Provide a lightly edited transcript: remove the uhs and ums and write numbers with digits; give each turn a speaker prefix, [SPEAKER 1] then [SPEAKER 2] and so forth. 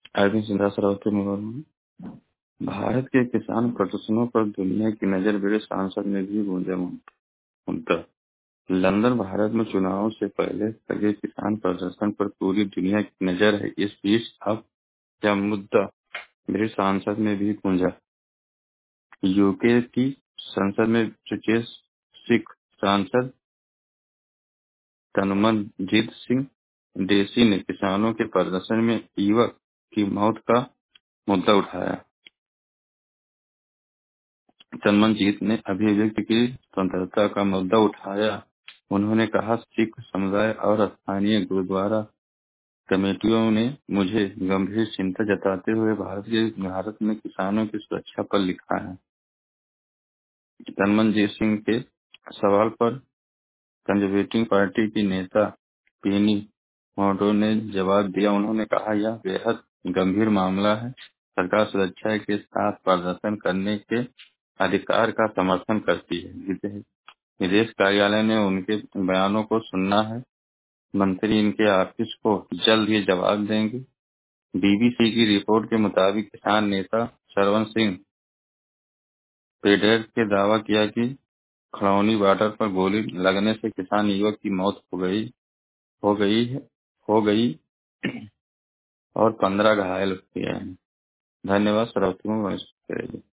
[SPEAKER 1] अरविंद सिंघा सरावती में भारत के किसान प्रदर्शनों पर दुनिया की नजर, ब्रिटिश सांसद ने भी गूंजा मुद्दा। लंदन, भारत में चुनाव से पहले लगे किसान प्रदर्शन पर पूरी दुनिया की नजर है। इस बीच अब यह मुद्दा ब्रिटिश सांसद में भी गूंजा। यूके की संसद में ब्रिटिश सिख सांसद तनमनजीत सिंह देसी ने किसानों के प्रदर्शन में युवक की मौत का मुद्दा उठाया। तनमनजीत ने अभिव्यक्ति की स्वतंत्रता का मुद्दा उठाया। उन्होंने कहा, सिख समुदाय और स्थानीय गुरुद्वारा कमेटियों ने मुझे गंभीर चिंता जताते हुए भारत में किसानों की सुरक्षा पर लिखा है। तनमनजीत सिंह के सवाल पर कंजर्वेटिव पार्टी की नेता पेनी मोटो ने जवाब दिया। उन्होंने कहा, यह बेहद गंभीर मामला है। सरकार सुरक्षा के साथ प्रदर्शन करने के अधिकार का समर्थन करती है। विदेश कार्यालय ने उनके बयानों को सुना है। मंत्री इनके ऑफिस को जल्द ही जवाब देंगे। बीबीसी की रिपोर्ट के मुताबिक किसान नेता सरवन सिंह पेडेर ने दावा किया कि खड़ौनी बॉर्डर पर गोली लगने से किसान युवक की मौत हो गई और 15 घायल हुए हैं। धन्यवाद। श्रोताओं को